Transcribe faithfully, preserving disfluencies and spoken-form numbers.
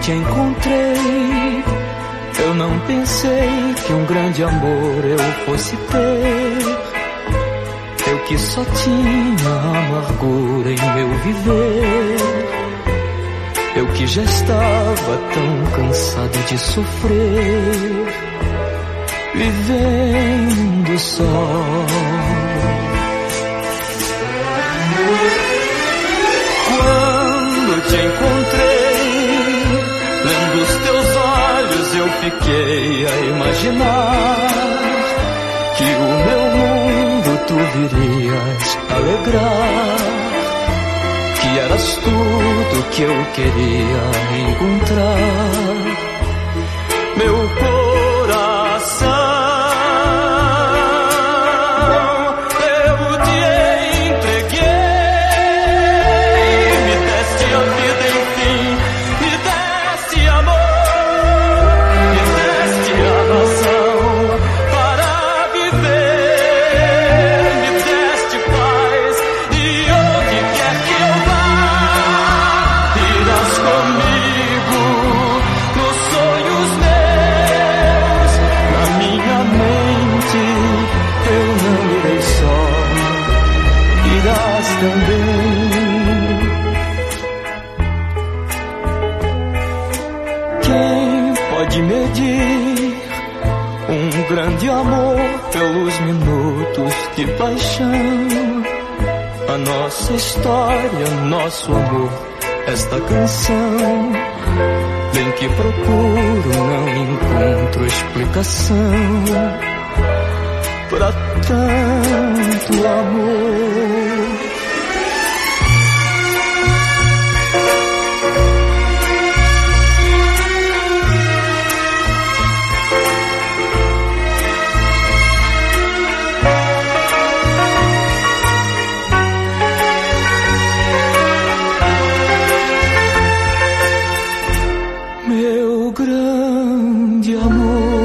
te encontrei, eu não pensei que um grande amor eu fosse ter. Eu que só tinha amargura em meu viver, eu que já estava tão cansado de sofrer, vivendo só. Quando te encontrei, lendo os teus olhos, eu fiquei a imaginar que o meu mundo tu virias alegrar, que eras tudo que eu queria encontrar. Meu coração, eu te entreguei, me deste a vida, enfim, me deste amor, me deste a razão para viver, me deste paz, e onde quer que eu vá, irás comigo nos sonhos meus, na minha mente eu não irei só, irás também. Quem pode medir um grande amor pelos minutos de paixão? A nossa história, nosso amor, esta canção, bem que procuro, não encontro explicação pra tanto amor. Meu grande amor.